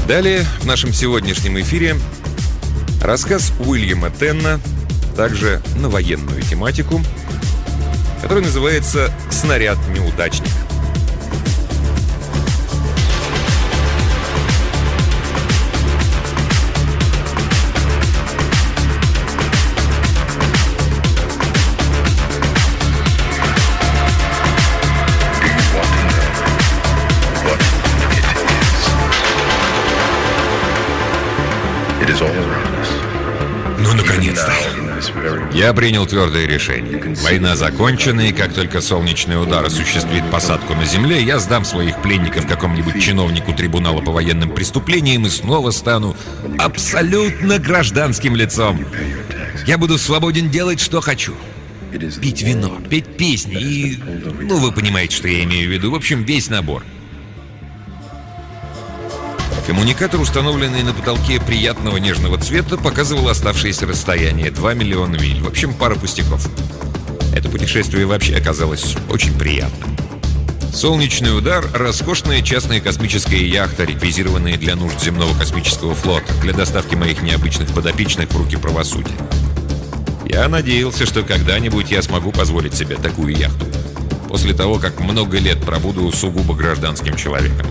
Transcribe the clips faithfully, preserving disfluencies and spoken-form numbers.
Далее в нашем сегодняшнем эфире рассказ Уильяма Тенна, также на военную тематику, который называется «Снаряд-неудачник». Ну, наконец-то. Я принял твердое решение. Война закончена, и как только солнечный удар осуществит посадку на земле, я сдам своих пленников какому-нибудь чиновнику трибунала по военным преступлениям и снова стану абсолютно гражданским лицом. Я буду свободен делать, что хочу. Пить вино, петь песни и... Ну, вы понимаете, что я имею в виду. В общем, весь набор. Коммуникатор, установленный на потолке приятного нежного цвета, показывал оставшееся расстояние — два миллиона миль. В общем, пара пустяков. Это путешествие вообще оказалось очень приятным. Солнечный удар — роскошная частная космическая яхта, реквизированная для нужд земного космического флота, для доставки моих необычных подопечных в руки правосудия. Я надеялся, что когда-нибудь я смогу позволить себе такую яхту, после того, как много лет пробуду сугубо гражданским человеком.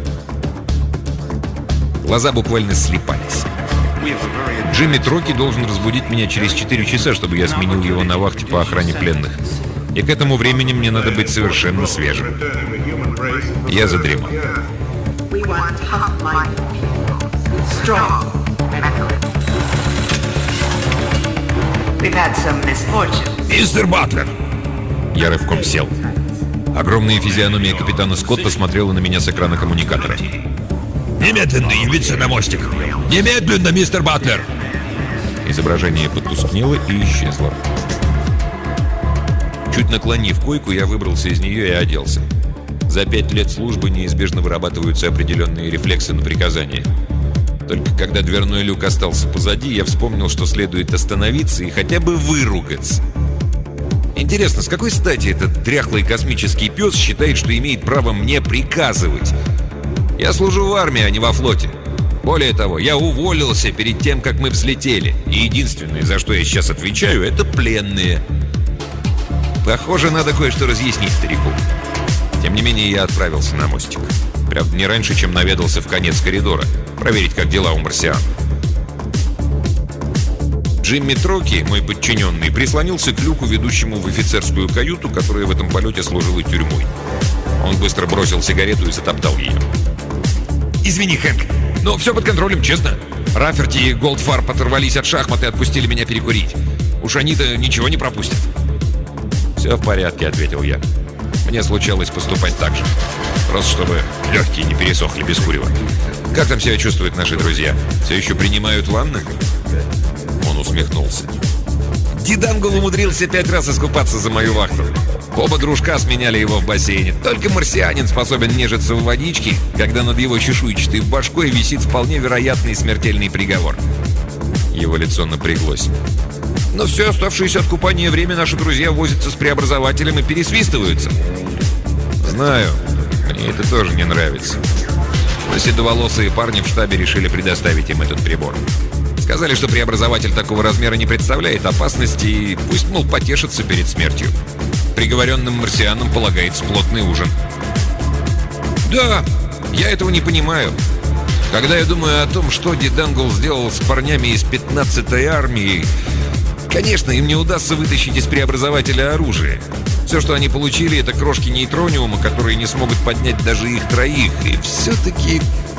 Глаза буквально слипались. Джимми Троки должен разбудить меня через четыре часа, чтобы я сменил его на вахте по охране пленных. И к этому времени мне надо быть совершенно свежим. Я задремал. Мистер Батлер! Я рывком сел. Огромная физиономия капитана Скотта смотрела на меня с экрана коммуникатора. Немедленно явиться на мостик! Немедленно, мистер Батлер! Изображение потускнело и исчезло. Чуть наклонив койку, я выбрался из нее и оделся. За пять лет службы неизбежно вырабатываются определенные рефлексы на приказания. Только когда дверной люк остался позади, я вспомнил, что следует остановиться и хотя бы выругаться. Интересно, с какой стати этот дряхлый космический пес считает, что имеет право мне приказывать? Я служу в армии, а не во флоте. Более того, я уволился перед тем, как мы взлетели. И единственное, за что я сейчас отвечаю, это пленные. Похоже, надо кое-что разъяснить старику. Тем не менее, я отправился на мостик. Правда, не раньше, чем наведался в конец коридора. Проверить, как дела у марсиан. Джимми Троки, мой подчиненный, прислонился к люку, ведущему в офицерскую каюту, которая в этом полете служила тюрьмой. Он быстро бросил сигарету и затоптал ее. Извини, Хэнк, но все под контролем, честно. Рафферти и Голдфарб оторвались от шахмат и отпустили меня перекурить. Уж они-то ничего не пропустят. «Все в порядке», — ответил я. «Мне случалось поступать так же. Просто чтобы легкие не пересохли без курева. Как там себя чувствуют наши друзья? Все еще принимают ванны?» Он усмехнулся. Дидангл умудрился пять раз искупаться за мою вахту. Оба дружка сменяли его в бассейне. Только марсианин способен нежиться в водичке, когда над его чешуйчатой башкой висит вполне вероятный смертельный приговор. Его лицо напряглось. Но все оставшееся от купания время наши друзья возятся с преобразователем и пересвистываются. Знаю, мне это тоже не нравится. Но седоволосые парни в штабе решили предоставить им этот прибор. Сказали, что преобразователь такого размера не представляет опасности, и пусть, мол, потешатся перед смертью. Приговоренным марсианам полагается плотный ужин. Да, я этого не понимаю. Когда я думаю о том, что Дидангл сделал с парнями из пятнадцатой армии, конечно, им не удастся вытащить из преобразователя оружие. Все, что они получили, это крошки нейтрониума, которые не смогут поднять даже их троих. И все-таки...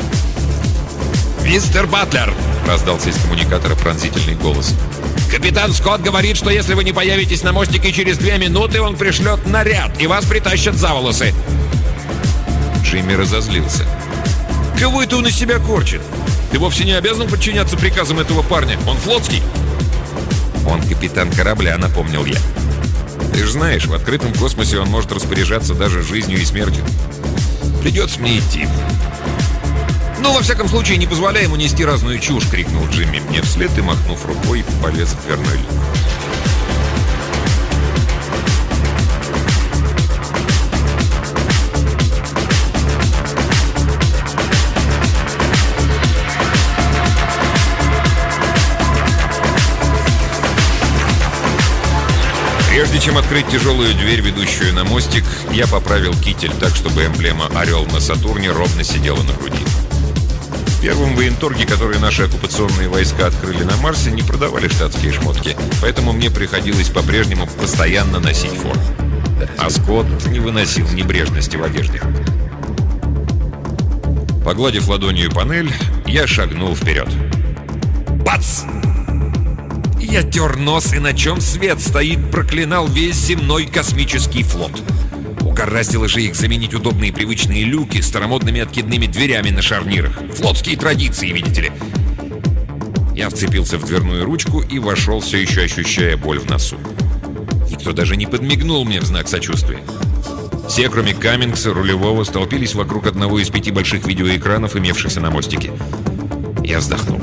«Мистер Батлер!» — раздался из коммуникатора пронзительный голос. «Капитан Скотт говорит, что если вы не появитесь на мостике через две минуты, он пришлет наряд, и вас притащат за волосы!» Джимми разозлился. «Кого это он из себя корчит? Ты вовсе не обязан подчиняться приказам этого парня. Он флотский!» «Он капитан корабля», — напомнил я. «Ты же знаешь, в открытом космосе он может распоряжаться даже жизнью и смертью. Придется мне идти». «Ну, во всяком случае, не позволяй ему нести разную чушь!» — крикнул Джимми мне вслед и, махнув рукой, полез в дверной люк. чем открыть тяжелую дверь, ведущую на мостик, я поправил китель так, чтобы эмблема «Орел» на Сатурне ровно сидела на груди. В первом военторге, который наши оккупационные войска открыли на Марсе, не продавали штатские шмотки, поэтому мне приходилось по-прежнему постоянно носить форму. А Скотт не выносил небрежности в одежде. Погладив ладонью панель, я шагнул вперед. Бац! Я тер нос, и на чем свет стоит, проклинал весь земной космический флот. Угораздило же их заменить удобные привычные люки старомодными откидными дверями на шарнирах. Флотские традиции, видите ли. Я вцепился в дверную ручку и вошел, все еще ощущая боль в носу. Никто даже не подмигнул мне в знак сочувствия. Все, кроме Каммингса, рулевого, столпились вокруг одного из пяти больших видеоэкранов, имевшихся на мостике. Я вздохнул.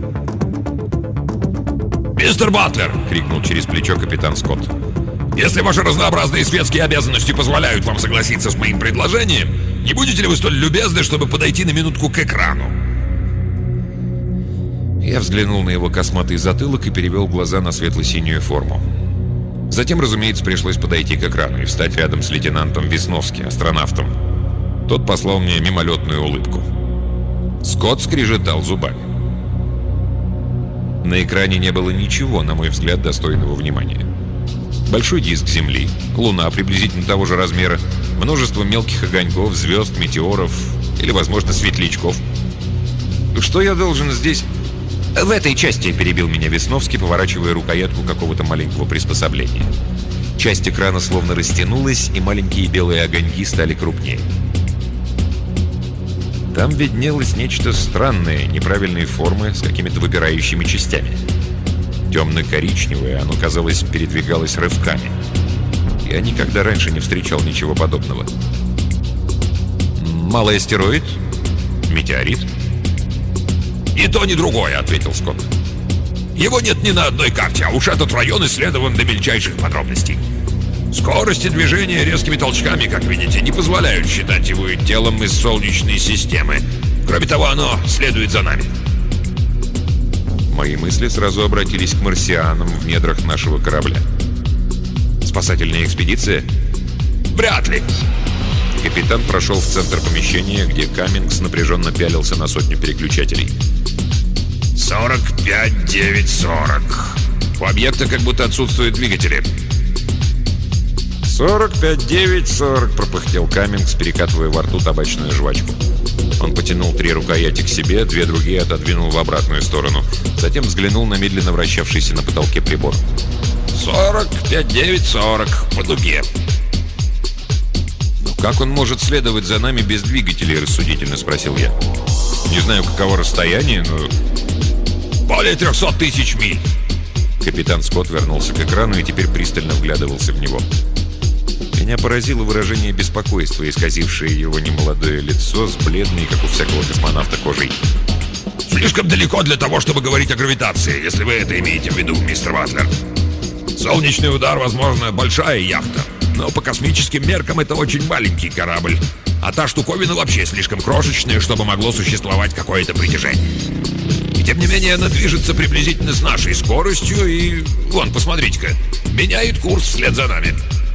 «Мистер Батлер!» — крикнул через плечо капитан Скотт. «Если ваши разнообразные светские обязанности позволяют вам согласиться с моим предложением, не будете ли вы столь любезны, чтобы подойти на минутку к экрану?» Я взглянул на его косматый затылок и перевел глаза на светло-синюю форму. Затем, разумеется, пришлось подойти к экрану и встать рядом с лейтенантом Весновски, астронавтом. Тот послал мне мимолетную улыбку. Скотт скрежетал зубами. На экране не было ничего, на мой взгляд, достойного внимания. Большой диск Земли, Луна приблизительно того же размера, множество мелких огоньков, звезд, метеоров или, возможно, светлячков. Что я должен здесь... В этой части, перебил меня Весновский, поворачивая рукоятку какого-то маленького приспособления. Часть экрана словно растянулась, и маленькие белые огоньки стали крупнее. Там виднелось нечто странное, неправильной формы, с какими-то выгорающими частями. Темно-коричневое, оно, казалось, передвигалось рывками. Я никогда раньше не встречал ничего подобного. Малый астероид? Метеорит? «Ни то, ни другое», — ответил Скотт. «Его нет ни на одной карте, а уж этот район исследован до мельчайших подробностей. Скорости движения резкими толчками, как видите, не позволяют считать его телом из Солнечной системы. Кроме того, оно следует за нами». Мои мысли сразу обратились к марсианам в недрах нашего корабля. Спасательная экспедиция? Вряд ли. Капитан прошел в центр помещения, где Каммингс напряженно пялился на сотню переключателей. сорок пять девять сорок. У объекта как будто отсутствуют двигатели. сорок пять девять сорок, пропыхтел Каммингс, перекатывая во рту табачную жвачку. Он потянул три рукояти к себе, две другие отодвинул в обратную сторону. Затем взглянул на медленно вращавшийся на потолке прибор. сорок пять девять сорок по дуге. «Ну как он может следовать за нами без двигателей?» — рассудительно спросил я. «Не знаю, каково расстояние, но...» «Более трехсот тысяч миль!» Капитан Скотт вернулся к экрану и теперь пристально вглядывался в него. Меня поразило выражение беспокойства, исказившее его немолодое лицо с бледной, как у всякого космонавта, кожей. «Слишком далеко для того, чтобы говорить о гравитации, если вы это имеете в виду, мистер Батлер. Солнечный удар, возможно, большая яхта, но по космическим меркам это очень маленький корабль. А та штуковина вообще слишком крошечная, чтобы могло существовать какое-то притяжение. И тем не менее она движется приблизительно с нашей скоростью и... Вон, посмотрите-ка, меняет курс вслед за нами».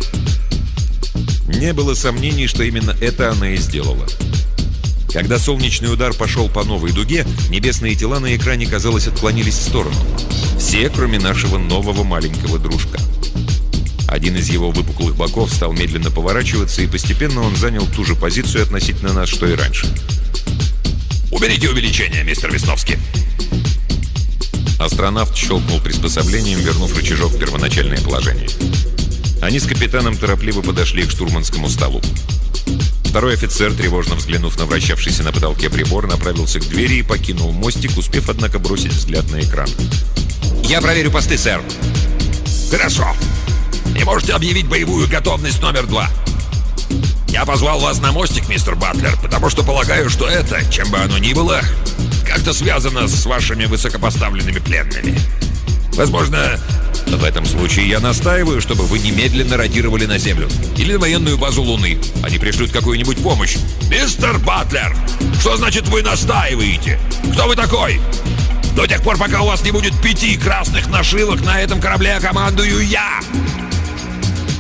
Не было сомнений, что именно это она и сделала. Когда солнечный удар пошел по новой дуге, небесные тела на экране, казалось, отклонились в сторону. Все, кроме нашего нового маленького дружка. Один из его выпуклых боков стал медленно поворачиваться, и постепенно он занял ту же позицию относительно нас, что и раньше. «Уберите увеличение, мистер Весновский!» Астронавт щелкнул приспособлением, вернув рычажок в первоначальное положение. Они с капитаном торопливо подошли к штурманскому столу. Второй офицер, тревожно взглянув на вращавшийся на потолке прибор, направился к двери и покинул мостик, успев, однако, бросить взгляд на экран. «Я проверю посты, сэр». «Хорошо. И можете объявить боевую готовность номер два. Я позвал вас на мостик, мистер Батлер, потому что полагаю, что это, чем бы оно ни было, как-то связано с вашими высокопоставленными пленными. Возможно, в этом случае я настаиваю, чтобы вы немедленно радировали на Землю или на военную базу Луны. Они пришлют какую-нибудь помощь». «Мистер Батлер, что значит вы настаиваете? Кто вы такой? До тех пор, пока у вас не будет пяти красных нашивок на этом корабле, командую я!»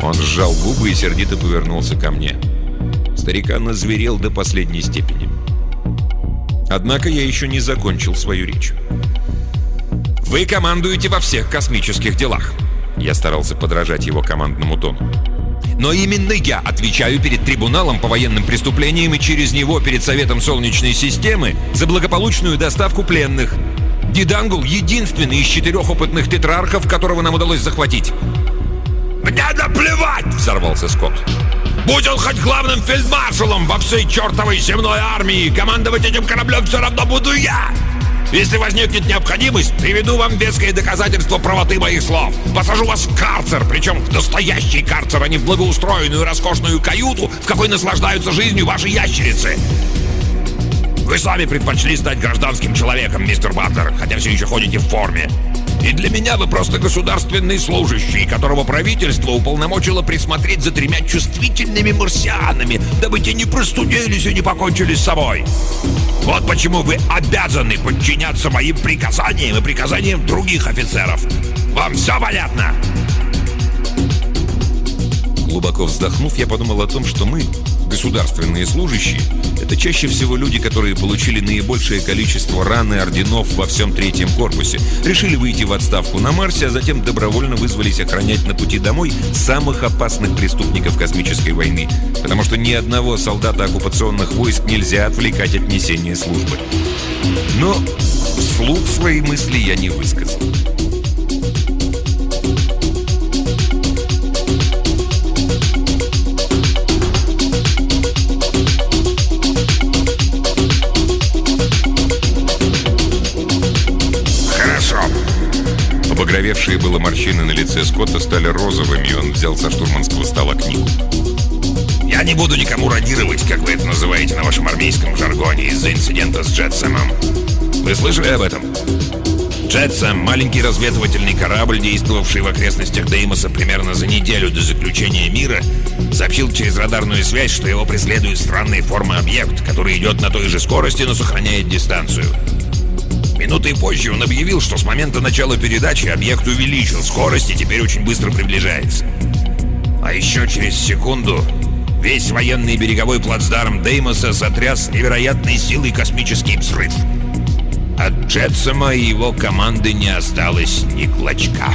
Он сжал губы и сердито повернулся ко мне. Старикан озверел до последней степени. Однако я еще не закончил свою речь. «Вы командуете во всех космических делах!» Я старался подражать его командному тону. «Но именно я отвечаю перед трибуналом по военным преступлениям и через него перед Советом Солнечной системы за благополучную доставку пленных. Дидангул — единственный из четырех опытных тетрархов, которого нам удалось захватить». «Мне наплевать!» — взорвался Скотт. «Будь он хоть главным фельдмаршалом во всей чертовой земной армии, командовать этим кораблем все равно буду я! Если возникнет необходимость, приведу вам веское доказательство правоты моих слов. Посажу вас в карцер, причем в настоящий карцер, а не в благоустроенную роскошную каюту, в какой наслаждаются жизнью ваши ящерицы. Вы сами предпочли стать гражданским человеком, мистер Батлер, хотя все еще ходите в форме. И для меня вы просто государственный служащий, которого правительство уполномочило присмотреть за тремя чувствительными марсианами, дабы те не простудились и не покончили с собой. Вот почему вы обязаны подчиняться моим приказаниям и приказаниям других офицеров. Вам все понятно?» Глубоко вздохнув, я подумал о том, что мы, государственные служащие, это чаще всего люди, которые получили наибольшее количество ран и орденов во всем третьем корпусе, решили выйти в отставку на Марсе, а затем добровольно вызвались охранять на пути домой самых опасных преступников космической войны, потому что ни одного солдата оккупационных войск нельзя отвлекать от несения службы. Но вслух свои мысли я не высказал. Побагровевшие было морщины на лице Скотта стали розовыми, и он взял со штурманского стола книгу. «Я не буду никому радировать, как вы это называете на вашем армейском жаргоне, из-за инцидента с Джетсомом. Вы слышали об этом? Джетсом — маленький разведывательный корабль, действовавший в окрестностях Деймоса примерно за неделю до заключения мира, сообщил через радарную связь, что его преследует странной формы объект, который идет на той же скорости, но сохраняет дистанцию. Минутой позже он объявил, что с момента начала передачи объект увеличил скорость и теперь очень быстро приближается. А еще через секунду весь военный береговой плацдарм Деймоса сотряс невероятной силой космический взрыв. От Джетсома и его команды не осталось ни клочка.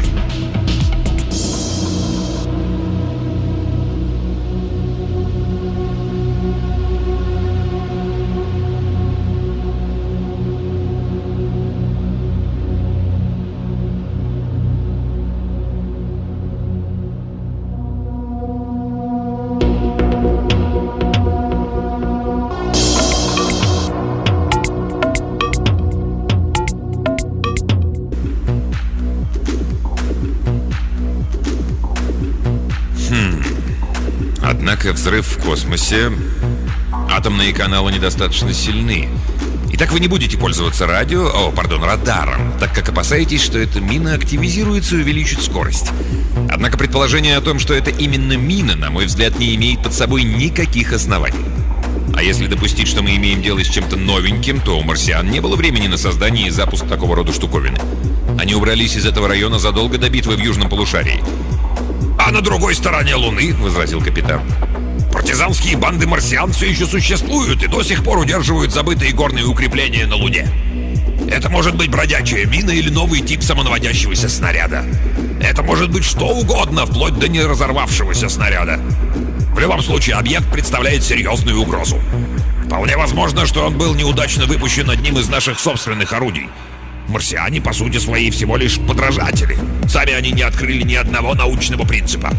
Однако взрыв в космосе, атомные каналы недостаточно сильны. Итак, вы не будете пользоваться радио, о, пардон, радаром, так как опасаетесь, что эта мина активизируется и увеличит скорость. Однако предположение о том, что это именно мина, на мой взгляд, не имеет под собой никаких оснований. А если допустить, что мы имеем дело с чем-то новеньким, то у марсиан не было времени на создание и запуск такого рода штуковины. Они убрались из этого района задолго до битвы в Южном полушарии. «А на другой стороне Луны, — возразил капитан, — партизанские банды марсиан все еще существуют и до сих пор удерживают забытые горные укрепления на Луне. Это может быть бродячая мина или новый тип самонаводящегося снаряда. Это может быть что угодно, вплоть до неразорвавшегося снаряда. В любом случае, объект представляет серьезную угрозу. Вполне возможно, что он был неудачно выпущен одним из наших собственных орудий. Марсиане, по сути своей, всего лишь подражатели. Сами они не открыли ни одного научного принципа».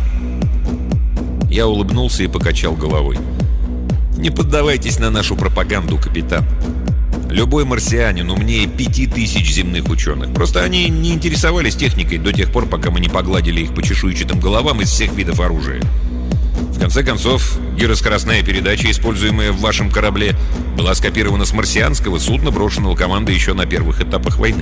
Я улыбнулся и покачал головой. «Не поддавайтесь на нашу пропаганду, капитан. Любой марсианин умнее пяти тысяч земных ученых. Просто они не интересовались техникой до тех пор, пока мы не погладили их по чешуйчатым головам из всех видов оружия. В конце концов, гироскоростная передача, используемая в вашем корабле, была скопирована с марсианского судна, брошенного командой еще на первых этапах войны».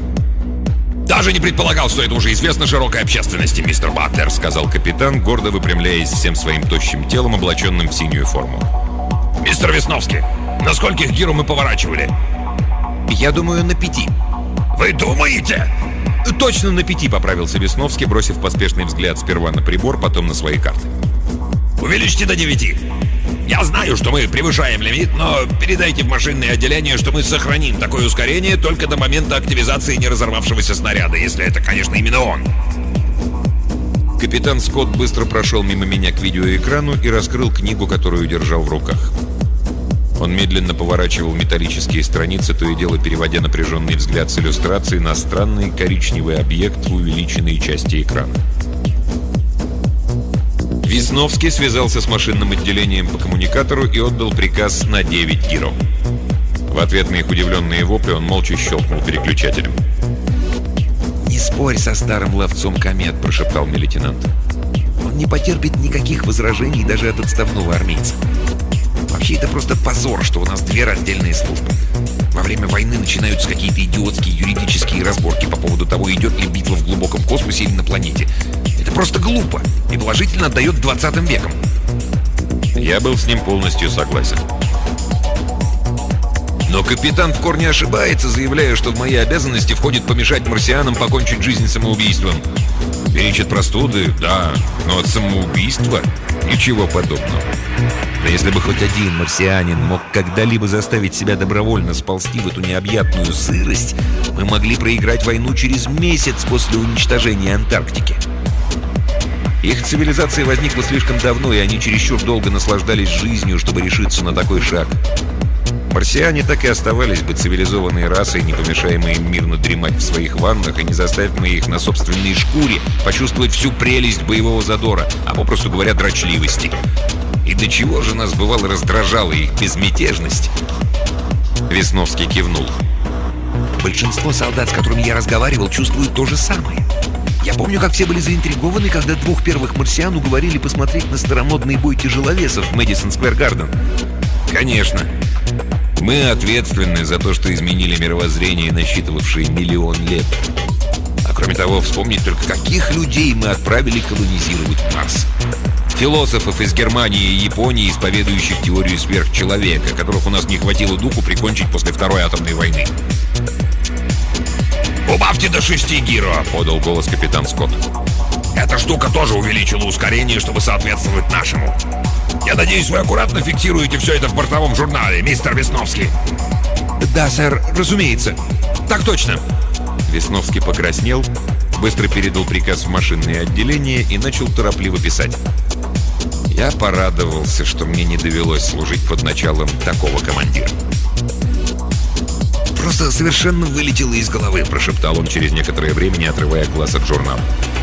«Даже не предполагал, что это уже известно широкой общественности, мистер Батлер», — сказал капитан, гордо выпрямляясь всем своим тощим телом, облаченным в синюю форму. «Мистер Весновский, на скольких гиру мы поворачивали?» «Я думаю, на пяти». «Вы думаете? «Точно на пяти», — поправился Весновский, бросив поспешный взгляд сперва на прибор, потом на свои карты. «Увеличьте до девяти. Я знаю, что мы превышаем лимит, но передайте в машинное отделение, что мы сохраним такое ускорение только до момента активизации не разорвавшегося снаряда, если это, конечно, именно он». Капитан Скотт быстро прошел мимо меня к видеоэкрану и раскрыл книгу, которую держал в руках. Он медленно поворачивал металлические страницы, то и дело переводя напряженный взгляд с иллюстрации на странный коричневый объект в увеличенной части экрана. Весновский связался с машинным отделением по коммуникатору и отдал приказ на девять гиро. В ответ на их удивленные вопли он молча щелкнул переключателем. «Не спорь со старым ловцом комет», — прошептал мне лейтенант. «Он не потерпит никаких возражений даже от отставного армейца. Вообще, это просто позор, что у нас две раздельные службы. Во время войны начинаются какие-то идиотские юридические разборки по поводу того, идет ли битва в глубоком космосе или на планете. Это просто глупо и положительно отдает двадцатым веком». Я был с ним полностью согласен. Но капитан в корне ошибается, заявляя, что в мои обязанности входит помешать марсианам покончить жизнь самоубийством. Лечат простуды, да, но от самоубийства ничего подобного. Да если бы хоть один марсианин мог когда-либо заставить себя добровольно сползти в эту необъятную сырость, мы могли проиграть войну через месяц после уничтожения Антарктики. Их цивилизация возникла слишком давно, и они чересчур долго наслаждались жизнью, чтобы решиться на такой шаг. Марсиане так и оставались бы цивилизованной расой, не помешаемой им мирно дремать в своих ваннах и не заставив мы их на собственной шкуре почувствовать всю прелесть боевого задора, а попросту говоря, дрочливости. И до чего же нас бывало раздражала их безмятежность? Весновский кивнул. Большинство солдат, с которыми я разговаривал, чувствуют то же самое. Я помню, как все были заинтригованы, когда двух первых марсиан уговорили посмотреть на старомодный бой тяжеловесов в Мэдисон Сквер Гарден. Конечно. Мы ответственны за то, что изменили мировоззрение, насчитывавшее миллион лет. А кроме того, вспомнить только, каких людей мы отправили колонизировать Марс. Философов из Германии и Японии, исповедующих теорию сверхчеловека, которых у нас не хватило духу прикончить после Второй атомной войны. «Убавьте до шести гиро», — подал голос капитан Скотт. «Эта штука тоже увеличила ускорение, чтобы соответствовать нашему. Я надеюсь, вы аккуратно фиксируете все это в бортовом журнале, мистер Весновский». «Да, сэр, разумеется. Так точно». Весновский покраснел, быстро передал приказ в машинное отделение и начал торопливо писать. Я порадовался, что мне не довелось служить под началом такого командира. «Просто совершенно вылетело из головы», — прошептал он через некоторое время, не отрывая глаз от журнала.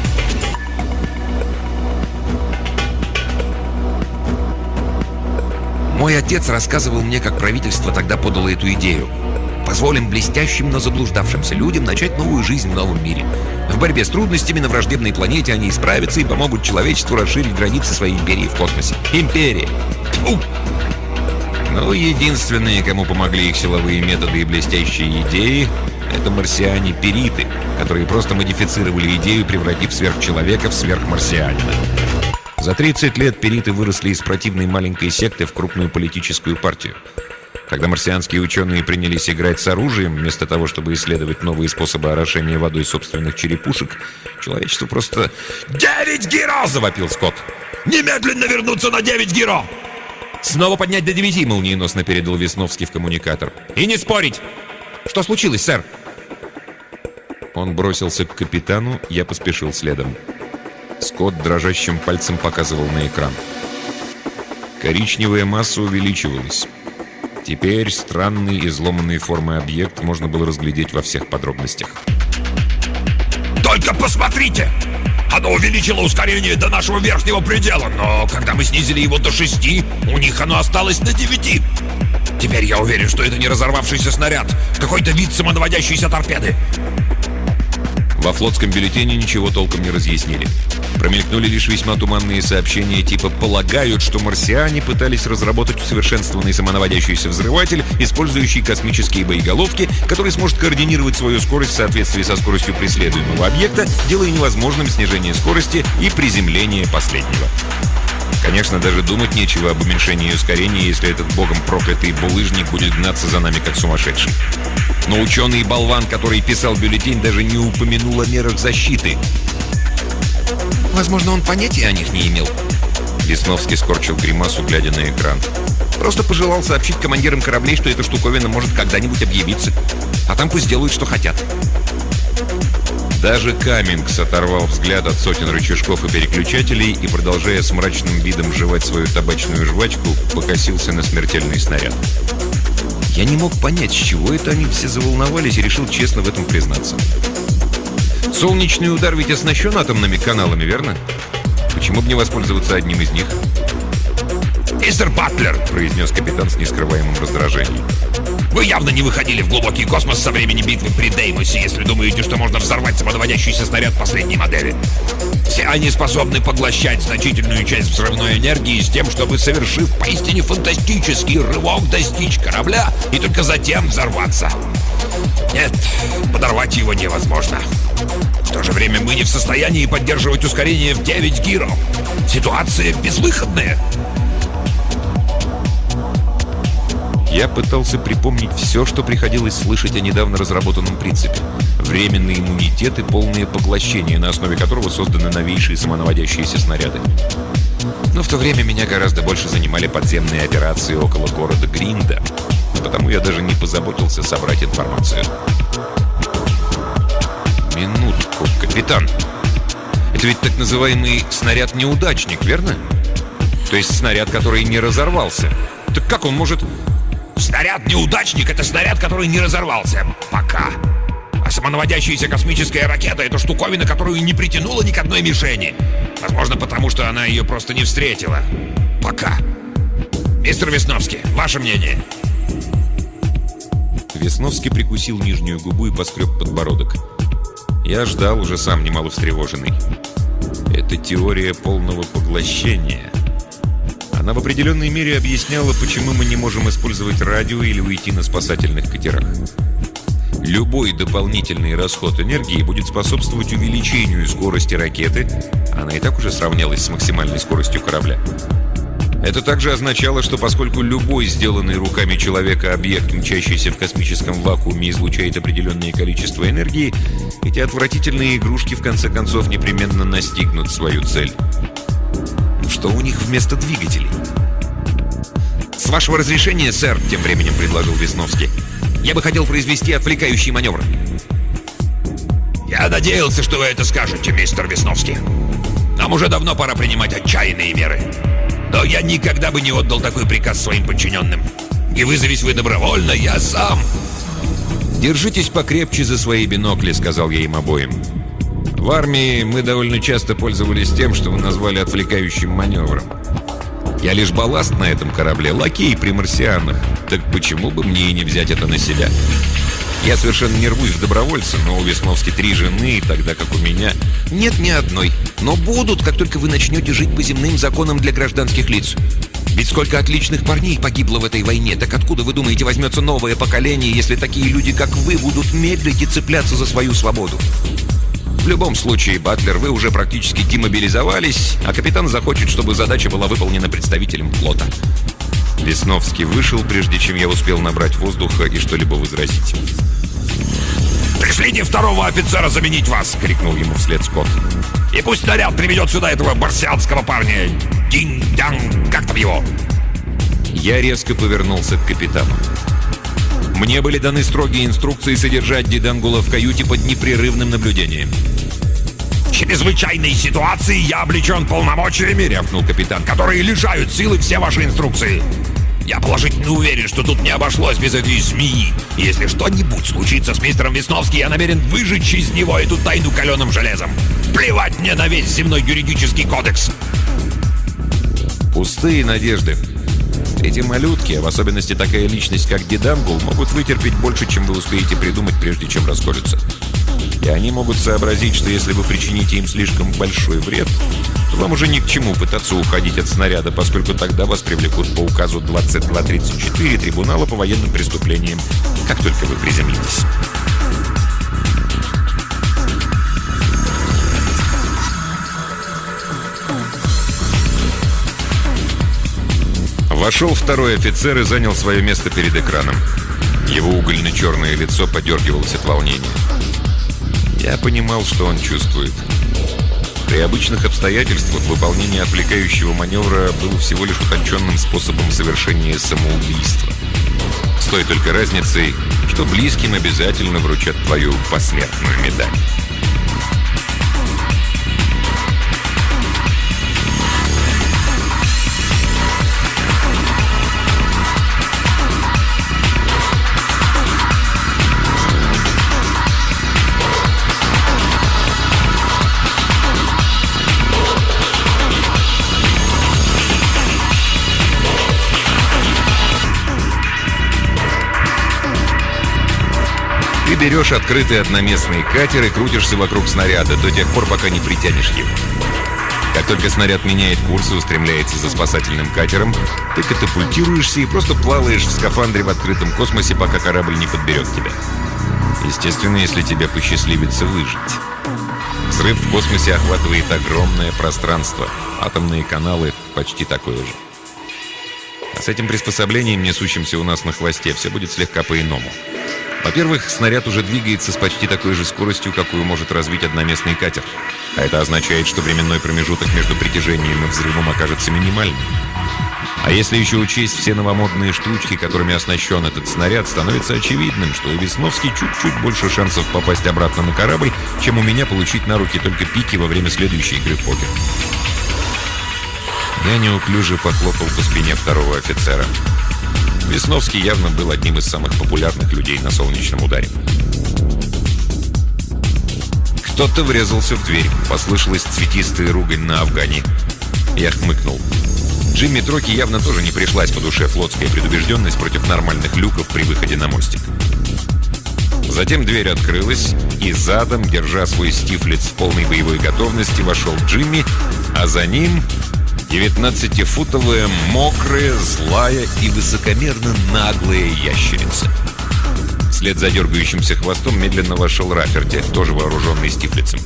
Мой отец рассказывал мне, как правительство тогда подало эту идею. Позволим блестящим, но заблуждавшимся людям начать новую жизнь в новом мире. В борьбе с трудностями на враждебной планете они исправятся и помогут человечеству расширить границы своей империи в космосе. Империя! Тьфу! Но единственные, кому помогли их силовые методы и блестящие идеи, это марсиане-периты, которые просто модифицировали идею, превратив сверхчеловека в сверхмарсианина. За тридцать лет периты выросли из противной маленькой секты в крупную политическую партию. Когда марсианские ученые принялись играть с оружием, вместо того, чтобы исследовать новые способы орошения водой собственных черепушек, человечество просто... «Девять гиро!» — завопил Скотт. «Немедленно вернуться на девять гиро!» «Снова поднять до девяти!» — молниеносно передал Весновский в коммуникатор. «И не спорить! Что случилось, сэр?» Он бросился к капитану, я поспешил следом. Скотт дрожащим пальцем показывал на экран. Коричневая масса увеличивалась. Теперь странный изломанной формы объект можно было разглядеть во всех подробностях. «Только посмотрите! Оно увеличило ускорение до нашего верхнего предела, но когда мы снизили его до шести, у них оно осталось на девяти. Теперь я уверен, что это не разорвавшийся снаряд, какой-то вид самонаводящейся торпеды». Во флотском бюллетене ничего толком не разъяснили. Промелькнули лишь весьма туманные сообщения типа «полагают, что марсиане пытались разработать усовершенствованный самонаводящийся взрыватель, использующий космические боеголовки, который сможет координировать свою скорость в соответствии со скоростью преследуемого объекта, делая невозможным снижение скорости и приземление последнего». Конечно, даже думать нечего об уменьшении ускорения, если этот богом проклятый булыжник будет гнаться за нами как сумасшедший. Но ученый-болван, который писал бюллетень, даже не упомянул о мерах защиты. Возможно, он понятия о них не имел. Весновский скорчил гримасу, глядя на экран. Просто пожелал сообщить командирам кораблей, что эта штуковина может когда-нибудь объявиться. А там пусть делают, что хотят. Даже Каммингс оторвал взгляд от сотен рычажков и переключателей и, продолжая с мрачным видом жевать свою табачную жвачку, покосился на смертельный снаряд. Я не мог понять, с чего это они все заволновались, и решил честно в этом признаться. Солнечный удар ведь оснащен атомными каналами, верно? Почему бы не воспользоваться одним из них? «Мистер Батлер», — произнес капитан с нескрываемым раздражением, «вы явно не выходили в глубокий космос со времени битвы при Деймосе, если думаете, что можно взорвать самонаводящийся снаряд последней модели. Все они способны поглощать значительную часть взрывной энергии с тем, чтобы, совершив поистине фантастический рывок, достичь корабля и только затем взорваться. Нет, подорвать его невозможно. В то же время мы не в состоянии поддерживать ускорение в девять гиро. Ситуация безвыходная». Я пытался припомнить все, что приходилось слышать о недавно разработанном принципе. Временный иммунитет и полное поглощение, на основе которого созданы новейшие самонаводящиеся снаряды. Но в то время меня гораздо больше занимали подземные операции около города Гринда, потому я даже не позаботился собрать информацию. Минутку, капитан. Это ведь так называемый снаряд-неудачник, верно? То есть снаряд, который не разорвался. Так как он может... Снаряд-неудачник — это снаряд, который не разорвался. Пока. А самонаводящаяся космическая ракета — это штуковина, которую не притянула ни к одной мишени. Возможно, потому что она ее просто не встретила. Пока. Мистер Весновский, ваше мнение? Весновский прикусил нижнюю губу и поскреб подбородок. Я ждал, уже сам немало встревоженный. Это теория полного поглощения. Она в определенной мере объясняла, почему мы не можем использовать радио или уйти на спасательных катерах. Любой дополнительный расход энергии будет способствовать увеличению скорости ракеты, она и так уже сравнялась с максимальной скоростью корабля. Это также означало, что поскольку любой сделанный руками человека объект, мчащийся в космическом вакууме, излучает определенное количество энергии, эти отвратительные игрушки в конце концов непременно настигнут свою цель. Что у них вместо двигателей? «С вашего разрешения, сэр», — тем временем предложил Весновский, «я бы хотел произвести отвлекающий маневр». «Я надеялся, что вы это скажете, мистер Весновский. Нам уже давно пора принимать отчаянные меры. Но я никогда бы не отдал такой приказ своим подчиненным. Не вызовись вы добровольно, я сам». «Держитесь покрепче за свои бинокли», — сказал я им обоим. «В армии мы довольно часто пользовались тем, что вы назвали отвлекающим маневром. Я лишь балласт на этом корабле, лакей при марсианах. Так почему бы мне и не взять это на себя? Я совершенно не рвусь в добровольцы, но у Весновски три жены, тогда как у меня... Нет ни одной. Но будут, как только вы начнете жить по земным законам для гражданских лиц. Ведь сколько отличных парней погибло в этой войне, так откуда, вы думаете, возьмется новое поколение, если такие люди, как вы, будут медлить и цепляться за свою свободу? В любом случае, Батлер, вы уже практически демобилизовались, а капитан захочет, чтобы задача была выполнена представителем флота». Весновский вышел, прежде чем я успел набрать воздуха и что-либо возразить. «Пришлите второго офицера заменить вас!» — крикнул ему вслед Скотт. «И пусть снаряд приведет сюда этого марсианского парня! Динь-дянь, как там его?» Я резко повернулся к капитану. Мне были даны строгие инструкции содержать Дидангула в каюте под непрерывным наблюдением. «В чрезвычайной ситуации я облечен полномочиями», — рявкнул капитан, «которые лишают силы все ваши инструкции. Я положительно уверен, что тут не обошлось без этой змеи. И если что-нибудь случится с мистером Весновским, я намерен выжечь из него эту тайну каленым железом. Плевать мне на весь земной юридический кодекс». Пустые надежды. Эти малютки, а в особенности такая личность, как Дидангул, могут вытерпеть больше, чем вы успеете придумать, прежде чем расколются. И они могут сообразить, что если вы причините им слишком большой вред, то вам уже ни к чему пытаться уходить от снаряда, поскольку тогда вас привлекут по указу двадцать два тридцать четыре Трибунала по военным преступлениям, как только вы приземлитесь. Вошел второй офицер и занял свое место перед экраном. Его угольно-черное лицо подергивалось от волнения. Я понимал, что он чувствует. При обычных обстоятельствах выполнение отвлекающего маневра было всего лишь утонченным способом совершения самоубийства. С той только разницей, что близким обязательно вручат твою посмертную медаль. Ты берешь открытый одноместный катер и крутишься вокруг снаряда до тех пор, пока не притянешь его. Как только снаряд меняет курс и устремляется за спасательным катером, ты катапультируешься и просто плаваешь в скафандре в открытом космосе, пока корабль не подберет тебя. Естественно, если тебе посчастливится выжить. Взрыв в космосе охватывает огромное пространство. Атомные каналы почти такое же. А с этим приспособлением, несущимся у нас на хвосте, все будет слегка по-иному. Во-первых, снаряд уже двигается с почти такой же скоростью, какую может развить одноместный катер. А это означает, что временной промежуток между притяжением и взрывом окажется минимальным. А если еще учесть все новомодные штучки, которыми оснащен этот снаряд, становится очевидным, что у Весновски чуть-чуть больше шансов попасть обратно на корабль, чем у меня получить на руки только пики во время следующей игры в покер. Я неуклюже похлопал по спине второго офицера. Весновский явно был одним из самых популярных людей на солнечном ударе. Кто-то врезался в дверь. Послышалась цветистая ругань на афгане. Я хмыкнул. Джимми Троки явно тоже не пришлась по душе флотская предубежденность против нормальных люков при выходе на мостик. Затем дверь открылась, и задом, держа свой стифлиц в полной боевой готовности, вошел Джимми, а за ним девятнадцатифутовая, мокрая, злая и высокомерно наглая ящерица. Вслед за дергающимся хвостом медленно вошел Раферти, тоже вооруженный стифлицем.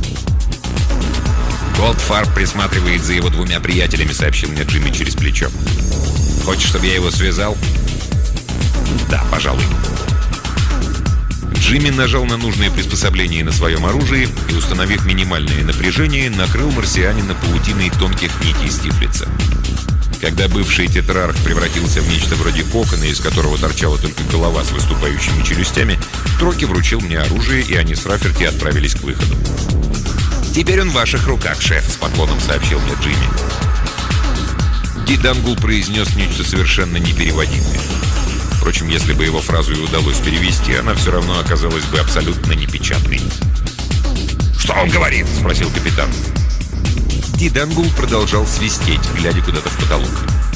«Голдфарб присматривает за его двумя приятелями», — сообщил мне Джимми через плечо. «Хочешь, чтобы я его связал?» «Да, пожалуй». Джимми нажал на нужное приспособление на своем оружии и, установив минимальное напряжение, накрыл марсианина паутиной тонких нитей стифлица. Когда бывший тетрарх превратился в нечто вроде кокона, из которого торчала только голова с выступающими челюстями, Троки вручил мне оружие, и они с Раферти отправились к выходу. «Теперь он в ваших руках, шеф», — с поклоном сообщил мне Джимми. Ди Дангул произнес нечто совершенно непереводимое. Впрочем, если бы его фразу и удалось перевести, она все равно оказалась бы абсолютно непечатной. «Что он говорит?» — спросил капитан. Ди Дангул продолжал свистеть, глядя куда-то в потолок.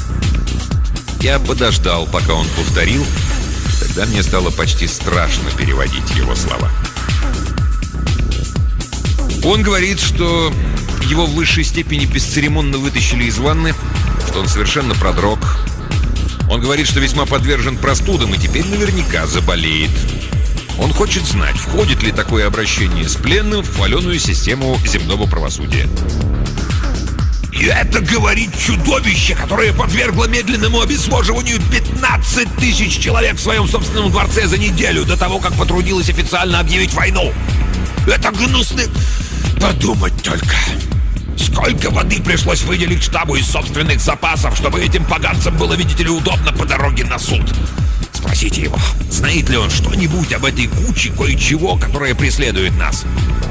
Я подождал, пока он повторил, и тогда мне стало почти страшно переводить его слова. Он говорит, что его в высшей степени бесцеремонно вытащили из ванны, что он совершенно продрог. Он говорит, что весьма подвержен простудам и теперь наверняка заболеет. Он хочет знать, входит ли такое обращение с пленным в хваленую систему земного правосудия. «И это говорит чудовище, которое подвергло медленному обезвоживанию пятнадцать тысяч человек в своем собственном дворце за неделю до того, как потрудилось официально объявить войну. Это гнусно. Подумать только. Сколько воды пришлось выделить штабу из собственных запасов, чтобы этим поганцам было, видите ли, удобно по дороге на суд. Спросите его, знает ли он что-нибудь об этой куче кое-чего, которая преследует нас?»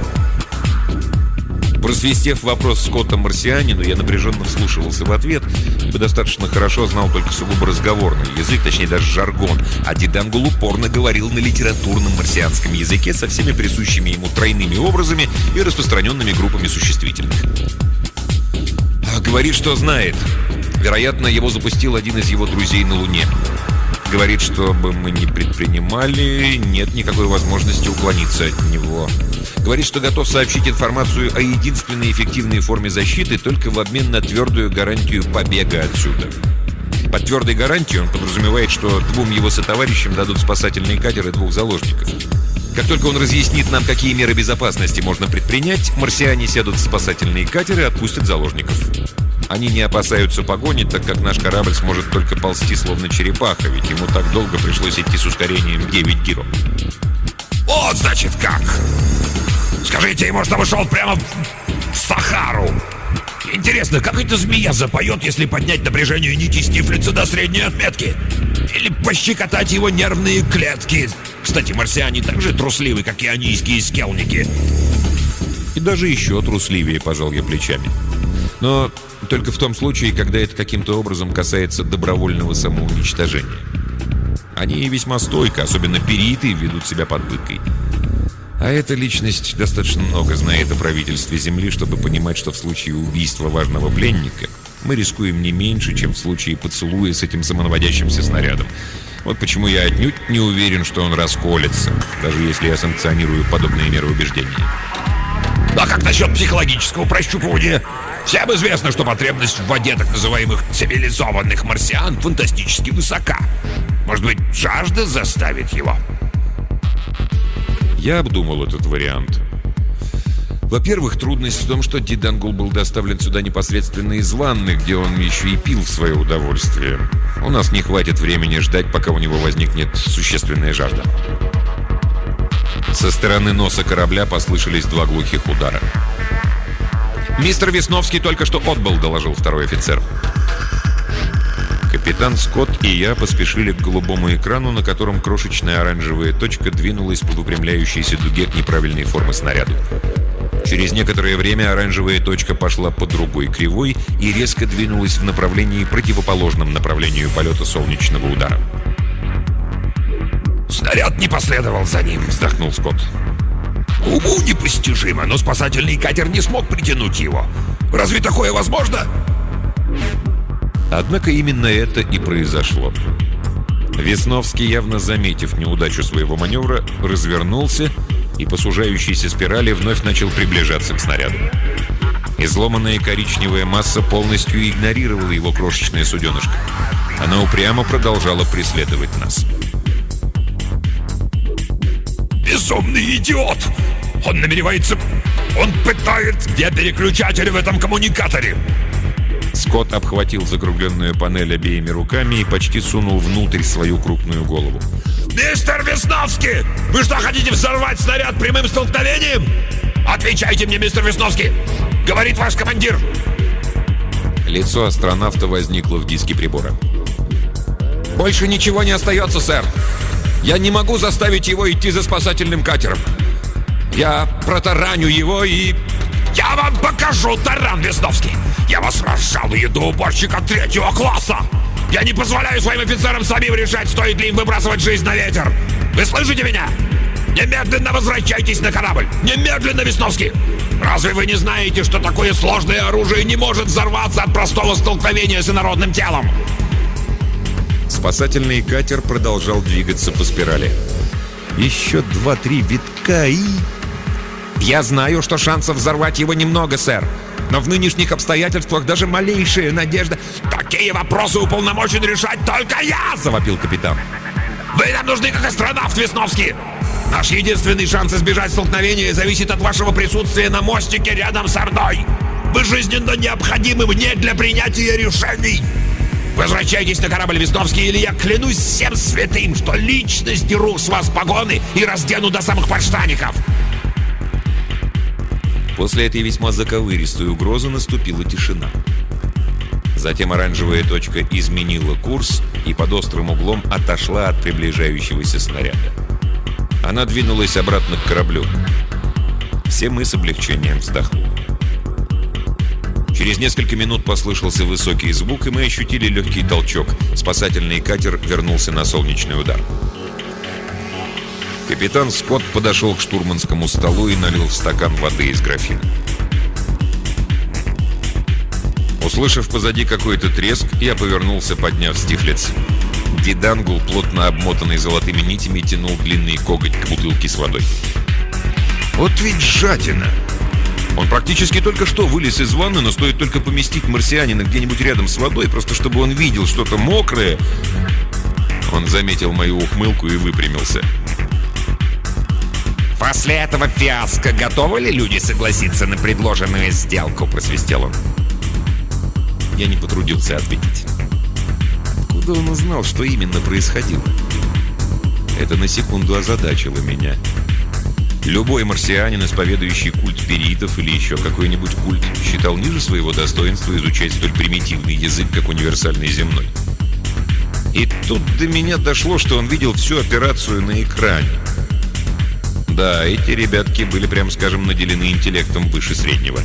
Просвистев вопрос Скотта-марсианину, я напряженно вслушивался в ответ, ибо достаточно хорошо знал только сугубо разговорный язык, точнее даже жаргон, а Ди Дангул упорно говорил на литературном марсианском языке со всеми присущими ему тройными образами и распространенными группами существительных. Говорит, что знает. Вероятно, его запустил один из его друзей на Луне. Говорит, что бы мы ни предпринимали, нет никакой возможности уклониться от него. Говорит, что готов сообщить информацию о единственной эффективной форме защиты только в обмен на твердую гарантию побега отсюда. Под твердой гарантией он подразумевает, что двум его сотоварищам дадут спасательный катер и двух заложников. Как только он разъяснит нам, какие меры безопасности можно предпринять, марсиане сядут в спасательные катеры и отпустят заложников. Они не опасаются погони, так как наш корабль сможет только ползти, словно черепаха, ведь ему так долго пришлось идти с ускорением девять гиро. Вот, значит, как! Скажите ему, чтобы шел прямо в Сахару! Интересно, как эта змея запоет, если поднять напряжение нити Стифлица до средней отметки? Или пощекотать его нервные клетки? Кстати, марсиане так же трусливы, как ионийские скелники. И даже еще трусливее, пожал я плечами. Но только в том случае, когда это каким-то образом касается добровольного самоуничтожения. Они весьма стойко, особенно периты, ведут себя под пыткой. А эта личность достаточно много знает о правительстве Земли, чтобы понимать, что в случае убийства важного пленника мы рискуем не меньше, чем в случае поцелуя с этим самонаводящимся снарядом. Вот почему я отнюдь не уверен, что он расколется, даже если я санкционирую подобные меры убеждения. А как насчет психологического прощупывания? Всем известно, что потребность в воде так называемых цивилизованных марсиан фантастически высока. Может быть, жажда заставит его? Я обдумал этот вариант. Во-первых, трудность в том, что Дидангул был доставлен сюда непосредственно из ванны, где он еще и пил в свое удовольствие. У нас не хватит времени ждать, пока у него возникнет существенная жажда. Со стороны носа корабля послышались два глухих удара. «Мистер Весновский только что отбыл», — доложил второй офицер. Капитан Скотт и я поспешили к голубому экрану, на котором крошечная оранжевая точка двинулась по выпрямляющейся дуге к неправильной формы снаряду. Через некоторое время оранжевая точка пошла по другой кривой и резко двинулась в направлении, противоположном направлению полета солнечного удара. «Снаряд не последовал за ним», — вздохнул Скотт. «Уму непостижимо, но спасательный катер не смог притянуть его. Разве такое возможно?» Однако именно это и произошло. Весновский, явно заметив неудачу своего маневра, развернулся и по сужающейся спирали вновь начал приближаться к снаряду. Изломанная коричневая масса полностью игнорировала его крошечное суденышко. Она упрямо продолжала преследовать нас. «Безумный идиот! Он намеревается... Он пытается... Где переключатель в этом коммуникаторе?» Скотт обхватил закругленную панель обеими руками и почти сунул внутрь свою крупную голову. «Мистер Весновский! Вы что, хотите взорвать снаряд прямым столкновением? Отвечайте мне, мистер Весновский! Говорит ваш командир!» Лицо астронавта возникло в диске прибора. «Больше ничего не остается, сэр. Я не могу заставить его идти за спасательным катером. Я протараню его и...» «Я вам покажу, таран Весновский! Я вас разжалую до уборщика третьего класса! Я не позволяю своим офицерам самим решать, стоит ли им выбрасывать жизнь на ветер! Вы слышите меня? Немедленно возвращайтесь на корабль! Немедленно, Весновский! Разве вы не знаете, что такое сложное оружие не может взорваться от простого столкновения с инородным телом?» Спасательный катер продолжал двигаться по спирали. Еще два-три витка и... «Я знаю, что шансов взорвать его немного, сэр. Но в нынешних обстоятельствах даже малейшая надежда...» «Такие вопросы уполномочен решать только я!» — завопил капитан. «Вы нам нужны как астронавт, Весновский! Наш единственный шанс избежать столкновения зависит от вашего присутствия на мостике рядом со мной! Вы жизненно необходимы мне для принятия решений! Возвращайтесь на корабль, Весновский, или я клянусь всем святым, что лично сдеру с вас погоны и раздену до самых подштаников!» После этой весьма заковыристой угрозы наступила тишина. Затем оранжевая точка изменила курс и под острым углом отошла от приближающегося снаряда. Она двинулась обратно к кораблю. Все мы с облегчением вздохнули. Через несколько минут послышался высокий звук, и мы ощутили легкий толчок. Спасательный катер вернулся на солнечный удар. Капитан Скотт подошел к штурманскому столу и налил в стакан воды из графина. Услышав позади какой-то треск, я повернулся, подняв стифлец. Дидангул, плотно обмотанный золотыми нитями, тянул длинный коготь к бутылке с водой. Вот ведь жадина! Он практически только что вылез из ванны, но стоит только поместить марсианина где-нибудь рядом с водой, просто чтобы он видел что-то мокрое. Он заметил мою ухмылку и выпрямился. «После этого фиаско готовы ли люди согласиться на предложенную сделку?» — просвистел он. Я не потрудился ответить. Откуда он узнал, что именно происходило? Это на секунду озадачило меня. Любой марсианин, исповедующий культ перитов или еще какой-нибудь культ, считал ниже своего достоинства изучать столь примитивный язык, как универсальный земной. И тут до меня дошло, что он видел всю операцию на экране. Да, эти ребятки были, прям скажем, наделены интеллектом выше среднего.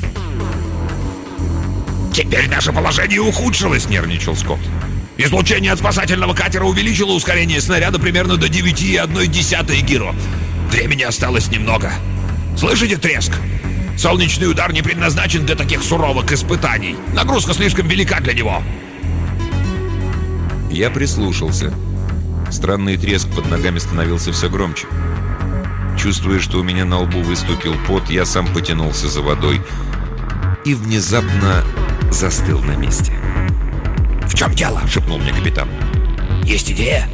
«Теперь наше положение ухудшилось», — нервничал Скотт. «Излучение от спасательного катера увеличило ускорение снаряда примерно до девяти и одной десятой гиро. Времени осталось немного. Слышите треск? Солнечный удар не предназначен для таких суровых испытаний. Нагрузка слишком велика для него». Я прислушался. Странный треск под ногами становился все громче. Чувствуя, что у меня на лбу выступил пот, я сам потянулся за водой и внезапно застыл на месте. «В чем дело?» — шепнул мне капитан. «Есть идея?»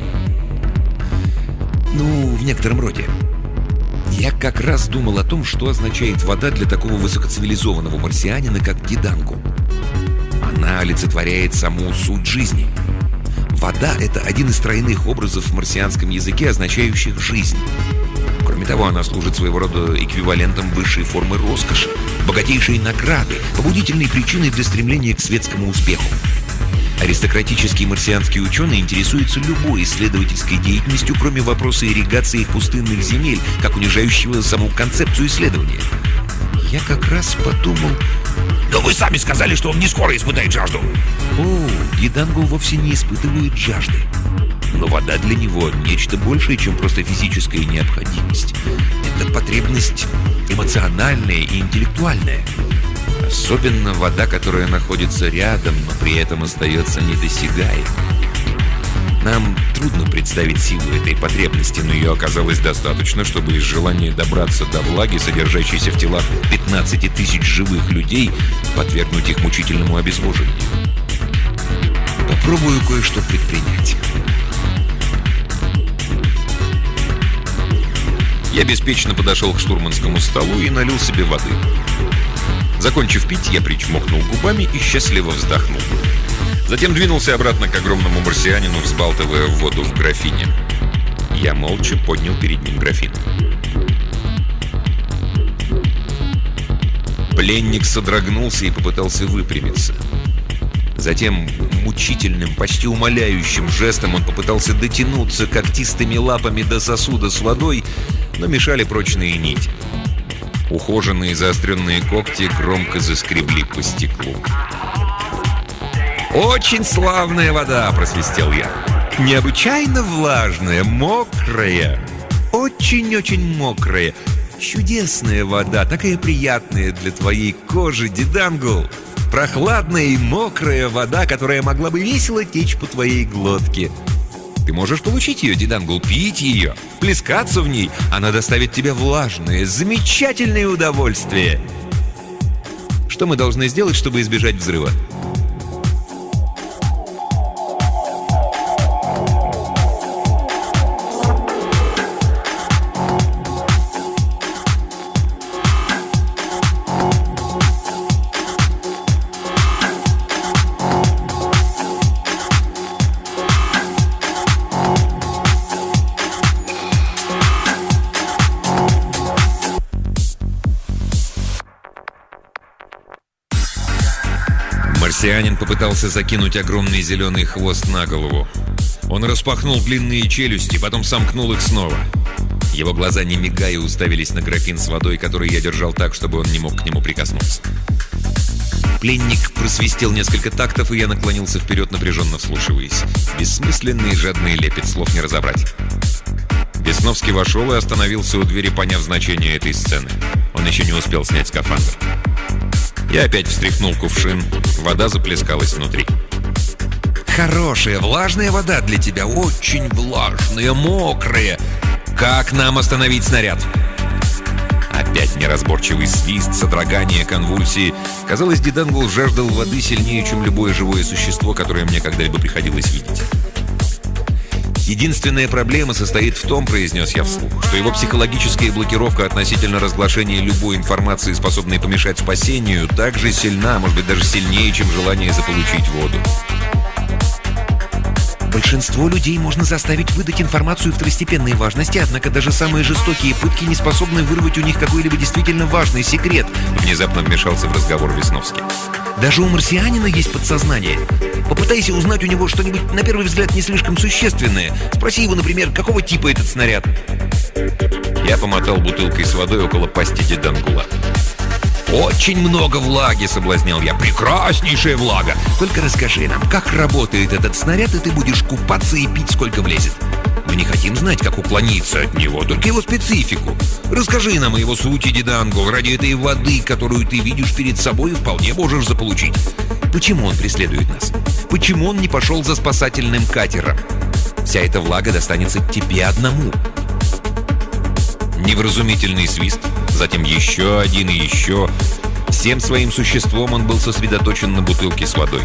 Ну, в некотором роде. Я как раз думал о том, что означает вода для такого высокоцивилизованного марсианина, как Дидангу. Она олицетворяет саму суть жизни. Вода — это один из тройных образов в марсианском языке, означающих «жизнь». Кроме того, она служит своего рода эквивалентом высшей формы роскоши, богатейшей награды, побудительной причиной для стремления к светскому успеху. Аристократические марсианские ученые интересуются любой исследовательской деятельностью, кроме вопроса ирригации их пустынных земель, как унижающего саму концепцию исследования. Я как раз подумал... «Но вы сами сказали, что он не скоро испытает жажду!» О, Дидангу вовсе не испытывает жажды. Но вода для него нечто большее, чем просто физическая необходимость. Это потребность эмоциональная и интеллектуальная. Особенно вода, которая находится рядом, но при этом остается недосягаемой. Нам трудно представить силу этой потребности, но ее оказалось достаточно, чтобы из желания добраться до влаги, содержащейся в телах пятнадцати тысяч живых людей, подвергнуть их мучительному обезвоживанию. Попробую кое-что предпринять. Я беспечно подошел к штурманскому столу и налил себе воды. Закончив пить, я причмокнул губами и счастливо вздохнул. Затем двинулся обратно к огромному марсианину, взбалтывая воду в графине. Я молча поднял перед ним графин. Пленник содрогнулся и попытался выпрямиться. Затем мучительным, почти умоляющим жестом он попытался дотянуться когтистыми лапами до сосуда с водой, но мешали прочные нити. Ухоженные заостренные когти громко заскребли по стеклу. «Очень славная вода!» – просвистел я. «Необычайно влажная, мокрая, очень-очень мокрая. Чудесная вода, такая приятная для твоей кожи, Дидангу. Прохладная и мокрая вода, которая могла бы весело течь по твоей глотке. Ты можешь получить ее, Дидангу, пить ее, плескаться в ней. Она доставит тебе влажное, замечательное удовольствие. Что мы должны сделать, чтобы избежать взрыва?» Марсианин попытался закинуть огромный зеленый хвост на голову. Он распахнул длинные челюсти, потом сомкнул их снова. Его глаза, не мигая, уставились на графин с водой, который я держал так, чтобы он не мог к нему прикоснуться. Пленник просвистел несколько тактов, и я наклонился вперед, напряженно вслушиваясь. Бессмысленный и жадный лепет, слов не разобрать. Весновский вошел и остановился у двери, поняв значение этой сцены. Он еще не успел снять скафандр. Я опять встряхнул кувшин, вода заплескалась внутри. «Хорошая, влажная вода для тебя, очень влажная, мокрая. Как нам остановить снаряд?» Опять неразборчивый свист, содрогание, конвульсии. Казалось, Дидангу жаждал воды сильнее, чем любое живое существо, которое мне когда-либо приходилось видеть. Единственная проблема состоит в том, произнес я вслух, что его психологическая блокировка относительно разглашения любой информации, способной помешать спасению, так же сильна, может быть, даже сильнее, чем желание заполучить воду. Большинство людей можно заставить выдать информацию второстепенной важности, однако даже самые жестокие пытки не способны вырвать у них какой-либо действительно важный секрет. Внезапно вмешался в разговор Весновский. Даже у марсианина есть подсознание. Попытайся узнать у него что-нибудь, на первый взгляд, не слишком существенное. Спроси его, например, какого типа этот снаряд. Я помотал бутылкой с водой около пасти Дедангула. «Очень много влаги», — соблазнял я. «Прекраснейшая влага! Только расскажи нам, как работает этот снаряд, и ты будешь купаться и пить, сколько влезет. Мы не хотим знать, как уклониться от него, только его специфику. Расскажи нам о его сути, Дедангул. Ради этой воды, которую ты видишь перед собой, вполне можешь заполучить. Почему он преследует нас? Почему он не пошел за спасательным катером? Вся эта влага достанется тебе одному». Невразумительный свист, затем еще один и еще. Всем своим существом он был сосредоточен на бутылке с водой.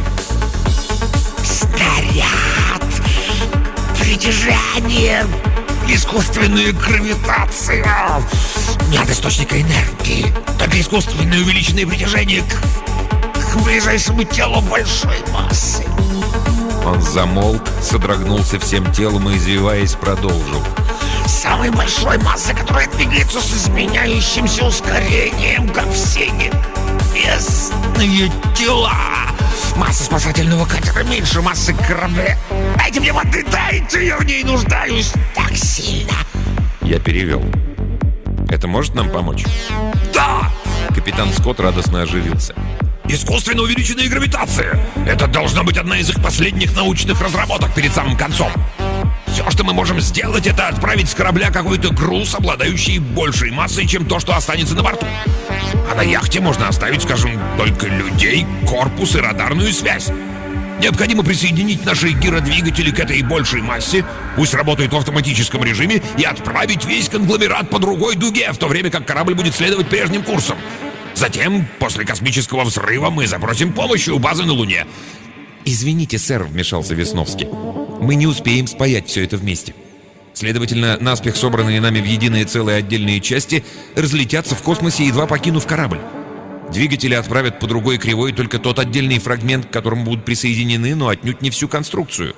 Снаряд! Притяжение! Искусственная гравитация! Нет источника энергии, только искусственное увеличенное притяжение к, к ближайшему телу большой массы. Он замолк, содрогнулся всем телом и, извиваясь, продолжил. Самой большой массы, которая двигается с изменяющимся ускорением, как все небесные тела. Масса спасательного катера меньше массы корабля. Дайте мне воды, дайте, я в ней нуждаюсь так сильно. Я перевел. Это может нам помочь? Да! Капитан Скотт радостно оживился. Искусственно увеличенная гравитация. Это должна быть одна из их последних научных разработок перед самым концом. Все, что мы можем сделать, это отправить с корабля какой-то груз, обладающий большей массой, чем то, что останется на борту. А на яхте можно оставить, скажем, только людей, корпус и радарную связь. Необходимо присоединить наши гиродвигатели к этой большей массе, пусть работают в автоматическом режиме, и отправить весь конгломерат по другой дуге, в то время как корабль будет следовать прежним курсом. Затем, после космического взрыва, мы запросим помощи у базы на Луне. «Извините, сэр», — вмешался Весновский. «Мы не успеем спаять все это вместе. Следовательно, наспех собранные нами в единое целое отдельные части разлетятся в космосе, едва покинув корабль. Двигатели отправят по другой кривой только тот отдельный фрагмент, к которому будут присоединены, но отнюдь не всю конструкцию».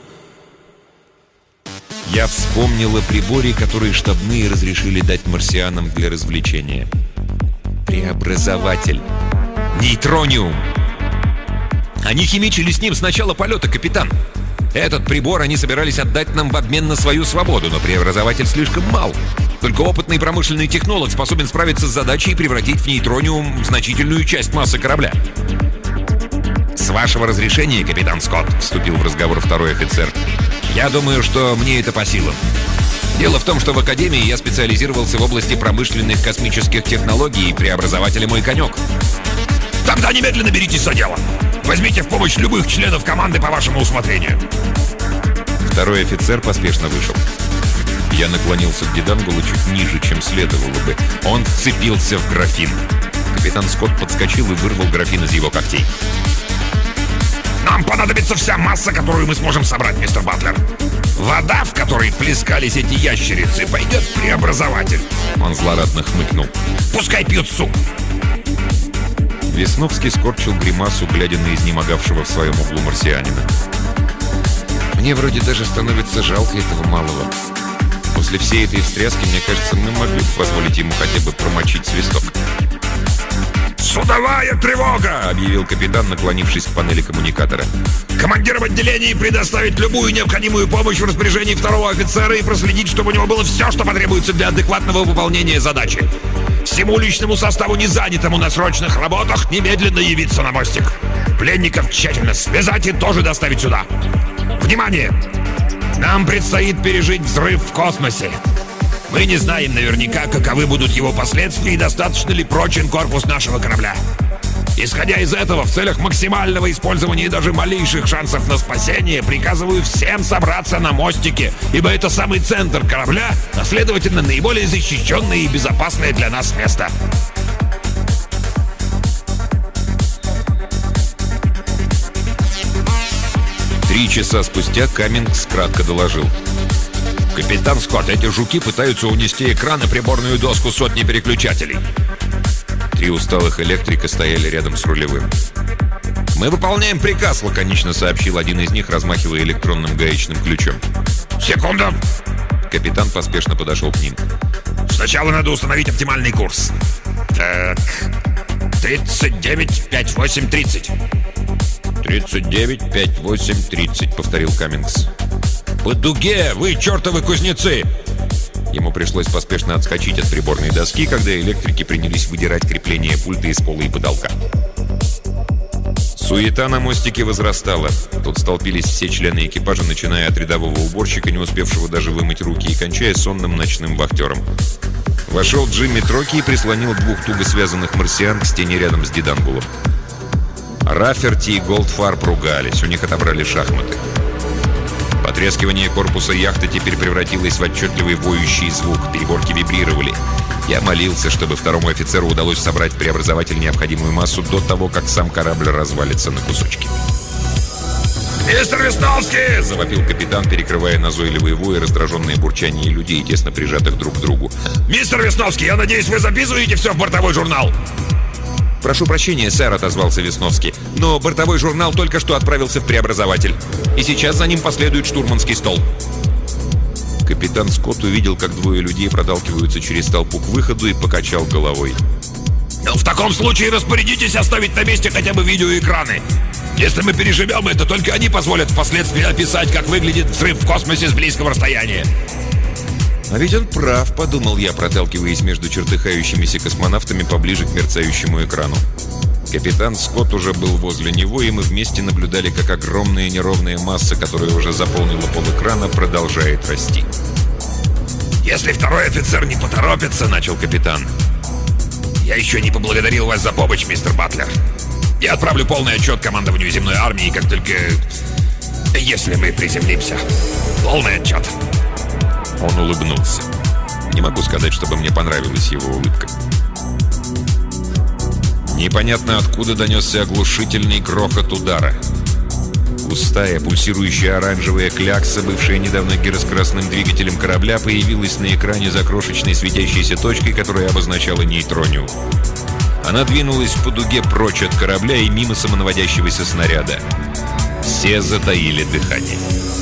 Я вспомнил о приборе, который штабные разрешили дать марсианам для развлечения. Преобразователь. Нейтрониум. Они химичили с ним с начала полета, капитан. Этот прибор они собирались отдать нам в обмен на свою свободу, но преобразователь слишком мал. Только опытный промышленный технолог способен справиться с задачей и превратить в нейтрониум значительную часть массы корабля. «С вашего разрешения, капитан Скотт», — вступил в разговор второй офицер, «я думаю, что мне это по силам. Дело в том, что в Академии я специализировался в области промышленных космических технологий, и преобразователь мой конек». Тогда немедленно беритесь за дело. Возьмите в помощь любых членов команды по вашему усмотрению. Второй офицер поспешно вышел. Я наклонился к Дедангулу чуть ниже, чем следовало бы. Он вцепился в графин. Капитан Скотт подскочил и вырвал графин из его когтей. Нам понадобится вся масса, которую мы сможем собрать, мистер Батлер. Вода, в которой плескались эти ящерицы, пойдет в преобразователь. Он злорадно хмыкнул. Пускай пьют суп. Весновский скорчил гримасу, глядя на изнемогавшего в своем углу марсианина. Мне вроде даже становится жалко этого малого. После всей этой встряски, мне кажется, мы могли бы позволить ему хотя бы промочить свисток. «Судовая тревога!» — объявил капитан, наклонившись к панели коммуникатора. «Командир в отделении предоставить любую необходимую помощь в распоряжении второго офицера и проследить, чтобы у него было все, что потребуется для адекватного выполнения задачи. Всему личному составу, не занятому на срочных работах, немедленно явиться на мостик. Пленников тщательно связать и тоже доставить сюда. Внимание! Нам предстоит пережить взрыв в космосе. Мы не знаем наверняка, каковы будут его последствия и достаточно ли прочен корпус нашего корабля. Исходя из этого, в целях максимального использования даже малейших шансов на спасение, приказываю всем собраться на мостике, ибо это самый центр корабля, а следовательно, наиболее защищенное и безопасное для нас место. Три часа спустя Каммингс кратко доложил. «Капитан Скотт, эти жуки пытаются унести экран и приборную доску сотни переключателей». Три усталых электрика стояли рядом с рулевым. «Мы выполняем приказ», — лаконично сообщил один из них, размахивая электронным гаечным ключом. «Секунду!» Капитан поспешно подошел к ним. «Сначала надо установить оптимальный курс. Так, тридцать девять, пять, восемь, тридцать». «тридцать девять, пять, восемь, тридцать», — повторил Каммингс. «По дуге! Вы чертовы кузнецы!» Ему пришлось поспешно отскочить от приборной доски, когда электрики принялись выдирать крепление пульта из пола и потолка. Суета на мостике возрастала. Тут столпились все члены экипажа, начиная от рядового уборщика, не успевшего даже вымыть руки, и кончая сонным ночным вахтером. Вошел Джимми Троки и прислонил двух туго связанных марсиан к стене рядом с Дидангулом. Рафферти и Голдфарб ругались, у них отобрали шахматы. Потрескивание корпуса яхты теперь превратилось в отчетливый воющий звук, переборки вибрировали. Я молился, чтобы второму офицеру удалось собрать в преобразователь необходимую массу до того, как сам корабль развалится на кусочки. «Мистер Весновский!» — завопил капитан, перекрывая назойливые вои, раздраженные бурчание людей, тесно прижатых друг к другу. «Мистер Весновский, я надеюсь, вы записываете все в бортовой журнал?» «Прошу прощения, сэр», — отозвался Весновский, «но бортовой журнал только что отправился в преобразователь, и сейчас за ним последует штурманский стол». Капитан Скотт увидел, как двое людей проталкиваются через толпу к выходу, и покачал головой. «Ну, в таком случае распорядитесь оставить на месте хотя бы видеоэкраны. Если мы переживем это, только они позволят впоследствии описать, как выглядит взрыв в космосе с близкого расстояния». «А ведь он прав», — подумал я, проталкиваясь между чертыхающимися космонавтами поближе к мерцающему экрану. Капитан Скотт уже был возле него, и мы вместе наблюдали, как огромная неровная масса, которая уже заполнила полэкрана, продолжает расти. «Если второй офицер не поторопится», — начал капитан. «Я еще не поблагодарил вас за помощь, мистер Батлер. Я отправлю полный отчет командованию земной армии, как только... если мы приземлимся. Полный отчет». Он улыбнулся. Не могу сказать, чтобы мне понравилась его улыбка. Непонятно откуда донесся оглушительный грохот удара. Густая, пульсирующая оранжевая клякса, бывшая недавно гироскоростным двигателем корабля, появилась на экране за крошечной светящейся точкой, которая обозначала нейтрониум. Она двинулась по дуге прочь от корабля и мимо самонаводящегося снаряда. Все затаили дыхание.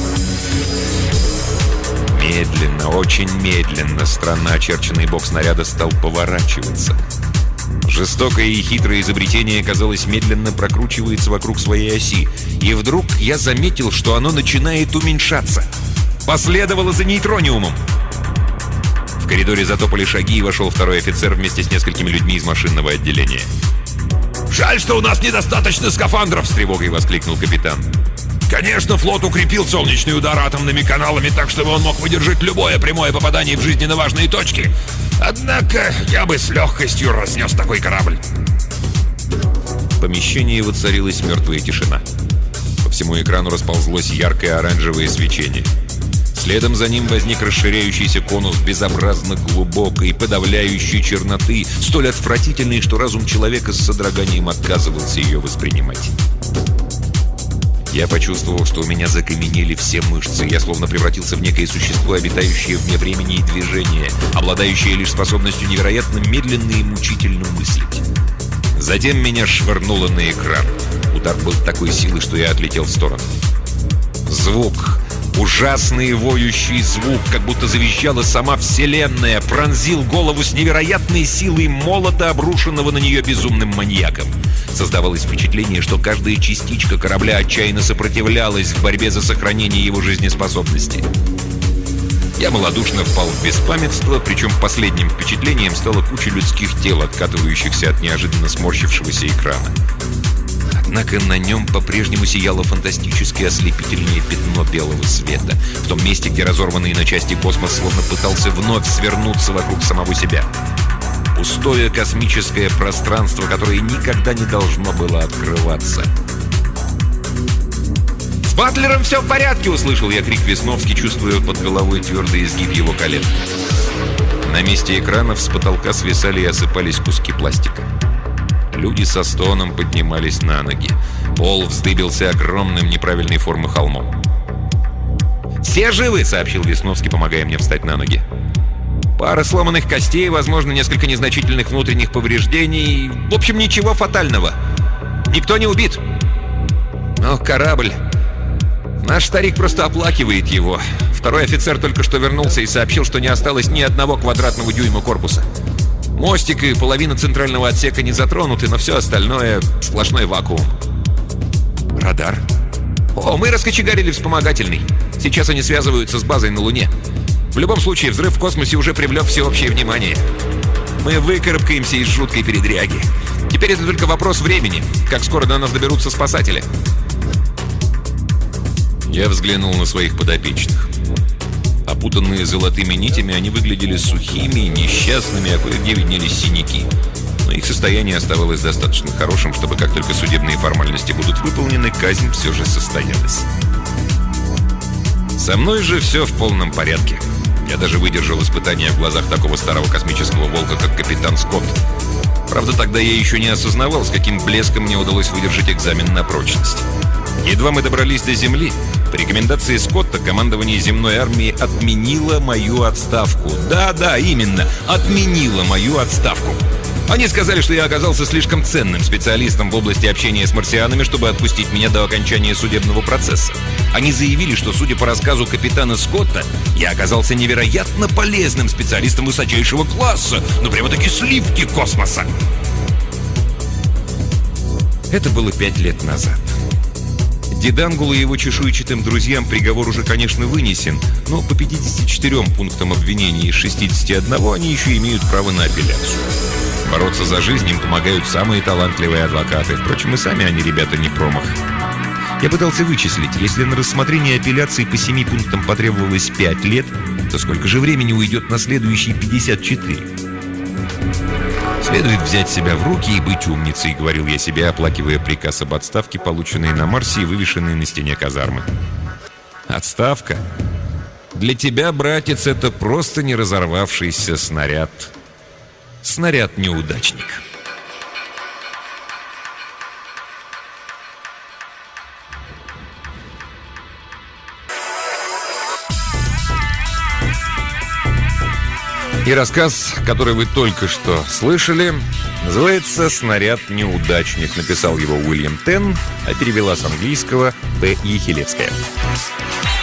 Медленно, очень медленно странно очерченный бок снаряда стал поворачиваться. Жестокое и хитрое изобретение, казалось, медленно прокручивается вокруг своей оси. И вдруг я заметил, что оно начинает уменьшаться. Последовало за нейтрониумом. В коридоре затопали шаги, и вошел второй офицер вместе с несколькими людьми из машинного отделения. «Жаль, что у нас недостаточно скафандров!» — с тревогой воскликнул капитан. «Конечно, флот укрепил солнечный удар атомными каналами, так чтобы он мог выдержать любое прямое попадание в жизненно важные точки. Однако я бы с легкостью разнес такой корабль». В помещении воцарилась мертвая тишина. По всему экрану расползлось яркое оранжевое свечение. Следом за ним возник расширяющийся конус безобразно глубокой, подавляющей черноты, столь отвратительной, что разум человека с содроганием отказывался ее воспринимать. Я почувствовал, что у меня закаменели все мышцы. Я словно превратился в некое существо, обитающее вне времени и движения, обладающее лишь способностью невероятно медленно и мучительно мыслить. Затем меня швырнуло на экран. Удар был такой силы, что я отлетел в сторону. Звук, ужасный воющий звук, как будто завизжала сама Вселенная, пронзил голову с невероятной силой молота, обрушенного на нее безумным маньяком. Создавалось впечатление, что каждая частичка корабля отчаянно сопротивлялась в борьбе за сохранение его жизнеспособности. Я малодушно впал в беспамятство, причем последним впечатлением стала куча людских тел, откатывающихся от неожиданно сморщившегося экрана. Однако на нем по-прежнему сияло фантастическое ослепительное пятно белого света, в том месте, где разорванный на части космос словно пытался вновь свернуться вокруг самого себя. Пустое космическое пространство, которое никогда не должно было открываться. «С Батлером все в порядке!» — услышал я крик Весновский, чувствуя под головой твердый изгиб его колен. На месте экранов с потолка свисали и осыпались куски пластика. Люди со стоном поднимались на ноги. Пол вздыбился огромным неправильной формы холмом. «Все живы», — сообщил Весновский, помогая мне встать на ноги. «Пара сломанных костей, возможно, несколько незначительных внутренних повреждений. В общем, ничего фатального. Никто не убит. Но корабль... Наш старик просто оплакивает его. Второй офицер только что вернулся и сообщил, что не осталось ни одного квадратного дюйма корпуса. Мостик и половина центрального отсека не затронуты, но все остальное — сплошной вакуум». «Радар?» «О, мы раскочегарили вспомогательный. Сейчас они связываются с базой на Луне. В любом случае, взрыв в космосе уже привлек всеобщее внимание. Мы выкарабкаемся из жуткой передряги. Теперь это только вопрос времени, как скоро до нас доберутся спасатели». Я взглянул на своих подопечных. Опутанные золотыми нитями, они выглядели сухими, несчастными, а кое-где виднелись синяки. Но их состояние оставалось достаточно хорошим, чтобы как только судебные формальности будут выполнены, казнь все же состоялась. Со мной же все в полном порядке. Я даже выдержал испытания в глазах такого старого космического волка, как капитан Скотт. Правда, тогда я еще не осознавал, с каким блеском мне удалось выдержать экзамен на прочность. Едва мы добрались до Земли, по рекомендации Скотта командование земной армии отменило мою отставку. Да-да, именно, отменило мою отставку. Они сказали, что я оказался слишком ценным специалистом в области общения с марсианами, чтобы отпустить меня до окончания судебного процесса. Они заявили, что, судя по рассказу капитана Скотта, я оказался невероятно полезным специалистом высочайшего класса, ну прямо-таки сливки космоса. Это было пять лет назад. Дедангулу и его чешуйчатым друзьям приговор уже, конечно, вынесен, но по пятидесяти четырем пунктам обвинения из шестидесяти одного они еще имеют право на апелляцию. Бороться за жизнь им помогают самые талантливые адвокаты. Впрочем, и сами они, ребята, не промах. Я пытался вычислить, если на рассмотрение апелляции по семи пунктам потребовалось пять лет, то сколько же времени уйдет на следующие пятьдесят четыре? «Следует взять себя в руки и быть умницей», — говорил я себе, оплакивая приказ об отставке, полученный на Марсе и вывешенный на стене казармы. «Отставка? Для тебя, братец, это просто не разорвавшийся снаряд. Снаряд-неудачник». И рассказ, который вы только что слышали, называется «Снаряд-неудачник». Написал его Уильям Тен, а перевела с английского П. Ехелевская.